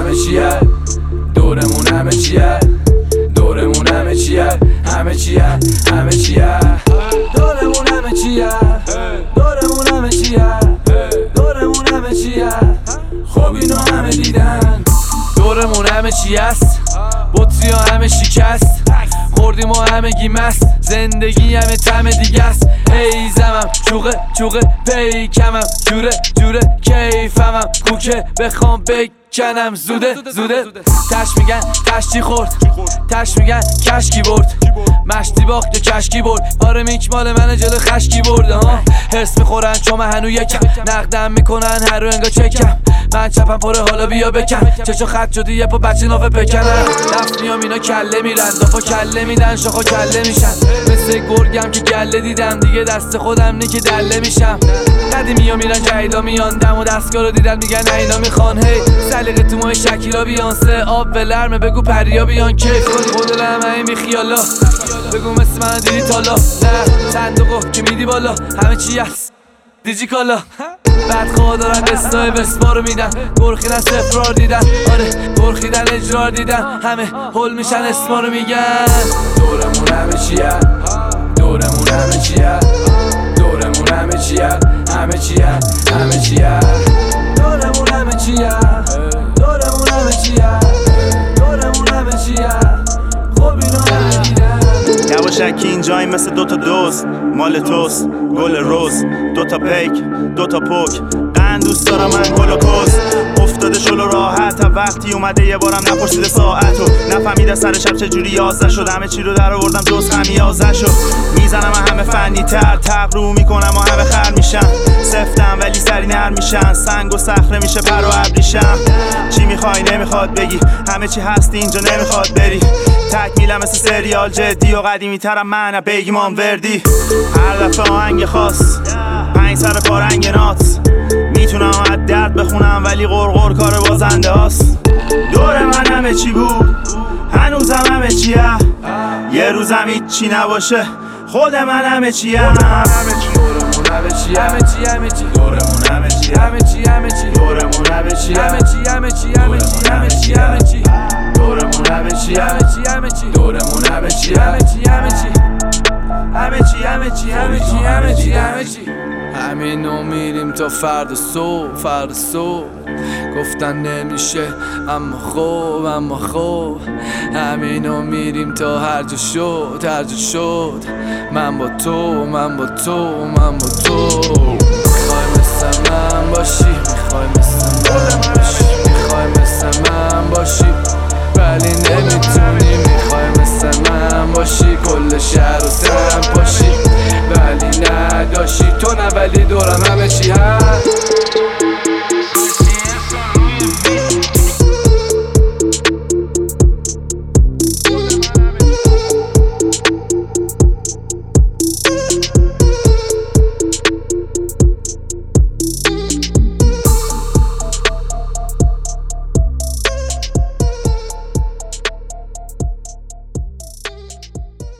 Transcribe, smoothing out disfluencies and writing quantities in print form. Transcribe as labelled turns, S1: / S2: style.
S1: همه چیه، دورمون همه چیه، دورمون همه چیه، همه چیه، همه چیه، دورمون همه چیه، دورمون همه چیه، دورمون همه چیه، خب اینو همه دیدن. دورمون همه چی است، بطری ها همه شکست، خوردیم و همه گی مست، زندگی همه طعم دیگه است. هی زمم چوقه چوقه پیکمم، جوره جوره کیفمم، کوکه بخوام بکنم زوده زوده. تش میگن تشتی خورد، تش میگن کشکی برد، مشتی باخت یا کشکی برد. آره میک مال منه جلو خشکی برده ها. حس میخورن چون من هنو یکم، نقدم میکنن هر رو انگا چکم. من چپم پره حالا بیا بکن، چشو خط شدی یه پا بچه نافه پکنن. دفت میام اینا کله میرن، دافا کله میدن شاخا کله میشن. مثل گرگم که گله دیدم دیگه دست خودم نی که دله میشم. قدیمی ها میرن جدیدا میان، دم و دستگاه رو دیدن میگن نه اینا میخوان. هی سلیقه تو ماه شکیلا بیانسه، آب ولرمه بگو پریا بیان کیف کنی خود لمه میخیالا. بگو مثل من دیدی تالا، نه صندوقو که میدی بالا، همه چی هست دیجی کالا. بعد خواه دارن قصای بسما رو میدن، گرخیدن سفرار دیدن، آره گرخیدن اجرار دیدن، همه هل میشن اسما رو میگن. دورمون همه چیه، دورمون همه چیه، دورمون همه چیه، همه چیه، همه چیه، دورمون همه چیه، دورمون همه چیه، دورمون همه چیه، خب اینو همه دیدن.
S2: یواشکی اینجایی مثل دوتا دوست، مال توست گل روز، دوتا پیک دوتا پوک، قند دوست دارم من هولوکوست. افتاده شلو راحت تا وقتی اومده یه بارم نپرسیده ساعتو، نفهمیده سر شب چجوری 11 شد. همه چی رو در آوردم جز خمیازه شد. میزنم همه فنی تر، تقرو میکنم و همه خر میشن. سفتم ولی سری نر میشن، سنگ و صخره میشه پر و ابریشم. چی میخوای نمیخواد بگی، همه چی هست اینجا نمیخواد بری. تکمیلم مثل سریال جدی و قدیمی ترم من بگیم وردی. هر دفعه آهنگ خاص، 5 سر پارنگ نات، میتونم از درد بخونم ولی غرغر کار بازنده هاست. دور من همه چی بود، هنوزم همه چیه، یه روزم هیچی نباشه خود من همه چیه. دورمون همه چی، همه چی، همه چی، دورمون همه چی، همه چی، همه چی، دورمون همه چی، همه چی، همه چی، همه چی، همه چی، همه چی، دورمون همه چی، همه چی، همه چی، دورمون همه چی، همه چی، همه چی، همه چی، همه چی، همه چی، همه چی، همه چی. همینو میریم تا فردا صبح، فردا صبح گفتن نمیشه اما خوب، اما خوب. همینو میریم تا هر جا شد، هر جا شد. من با تو، من با تو، من با تو.